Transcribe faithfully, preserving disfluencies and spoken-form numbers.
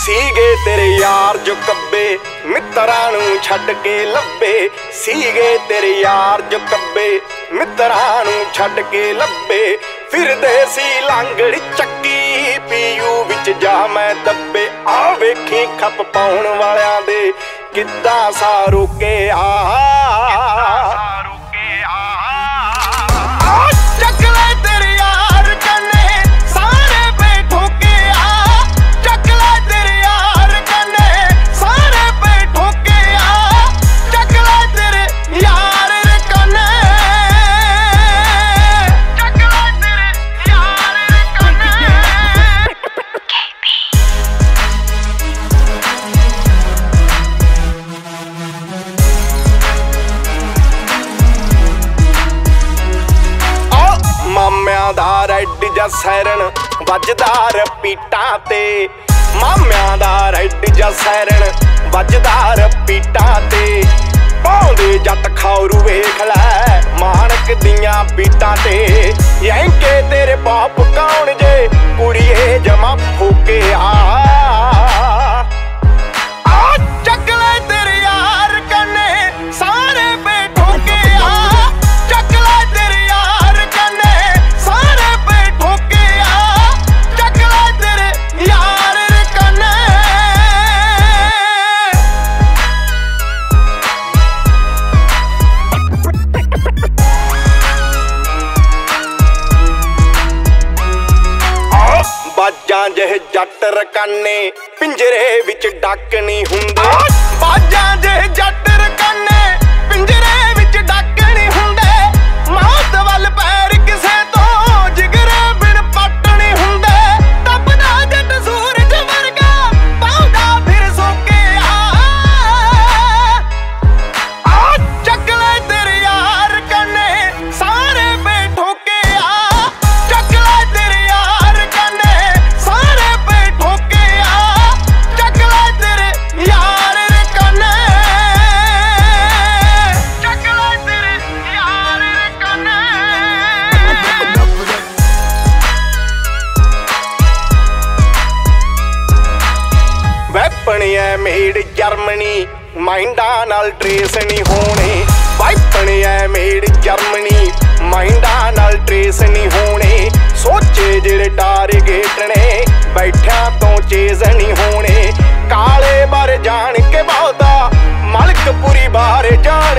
ਸੀਗੇ ਤੇਰੇ ਯਾਰ ਜੋ ਕੱਬੇ ਮਿੱਤਰਾਂ ਨੂੰ ਛੱਡ ਕੇ ਲੱਭੇ। ਸੀਗੇ ਤੇਰੇ ਯਾਰ ਜੋ ਕੱਬੇ ਮਿੱਤਰਾਂ ਨੂੰ ਛੱਡ ਕੇ ਲੱਭੇ। ਫਿਰਦੇ ਸੀ ਲਾਂਗੜ ਚੱਕੀ ਪੀਯੂ ਵਿੱਚ ਜਾ ਮੈਂ ਦੱਬੇ। ਆ ਵੇਖੀ ਖੱਪ ਪਾਉਣ ਵਾਲਿਆਂ ਦੇ ਕਿੱਦਾਂ ਸਾ ਰੋਕੇ ਆ। ਮਾਮਿਆਂ ਦਾ ਰੈਡ ਜਾਂ ਸੈਰਨ ਵੱਜਦਾ ਰਪੀਟਾਂ ਤੇ। ਮਾਮਿਆਂ ਦਾ ਰੈਡ ਜਾਂ ਸੈਰਨ ਵੱਜਦਾ ਰਪੀਟਾਂ ਤੇ। ਪਾਉਂਦੇ ਜੱਟ ਖਾਰੂ ਵੇਖ ਲੈ ਮਾਨਕ ਦੀਆਂ ਬੀਟਾਂ ਤੇ। ਯੈਂਕੇ ਤੇਰੇ ਬਾਪ ਕੌਣ ਜੇ ਕੁੜੀਏ ਜਮਾ ਫੋਕੇ ਆ। ਬਾਜਾਂ ਜਿਹੇ ਜੱਟ ਰਕਾਨੇ ਪਿੰਜਰੇ ਵਿੱਚ ਡੱਕ ਨਹੀਂ ਹੁੰਦੇ। ਬਾਜਾਂ ਜਿਹੇ ਜੱਟ ਰਕਾਨੇ ਪਿੰਜਰੇ ਵਿੱਚ ਡੱਕ ਨਹੀਂ ਹੁੰਦੇ। ਮੌਤ ਵੱਲ ਪੈਰ ਕਿਸੇ ਤੋਂ ਜਿਗਰੇ ਬਿਨ ਪੱਟ ਨਹੀਂ ਹੁੰਦੇ। ਤਪਦਾ ਜੱਟ ਸੂਰਜ ਵਰਗਾ ਪਾਉਂਦਾ ਫਿਰ ਸੋਕੇ ਆ। ਆ ਚੱਕ ਲੈ ਤੇਰੇ ਯਾਰ ਕੰਨੇ ਸਾਰੇ ਬੇਠੋਕੇ ਆ। ਚੱਕ ਲੈ ਤੇਰੇ ਯਾਰ ਕੰਨੇ ਐ ਮੇਡ ਜਰਮਨੀ ਮਾਈਂਡਾਂ ਨਾਲ ਟਰੇਸ ਨਹੀਂ ਹੋਣੇ। ਵਾਈਪਣ ਐ ਮੇਡ ਜਰਮਨੀ ਮਾਈਂਡਾਂ ਨਾਲ ਟਰੇਸ ਨਹੀਂ ਹੋਣੇ। ਸੋਚੇ ਜਿਹੜੇ ਟਾਰਗੇਟ ਨੇ ਬੈਠਿਆਂ ਤੋਂ ਚੇਜ਼ ਨਹੀਂ ਹੋਣੇ। ਕਾਲੇ ਬਾਰੇ ਜਾਣ ਕੇ ਬਹੁਤਾ ਮਲਕਪੁਰੀ ਬਾਰੇ ਜਾਣ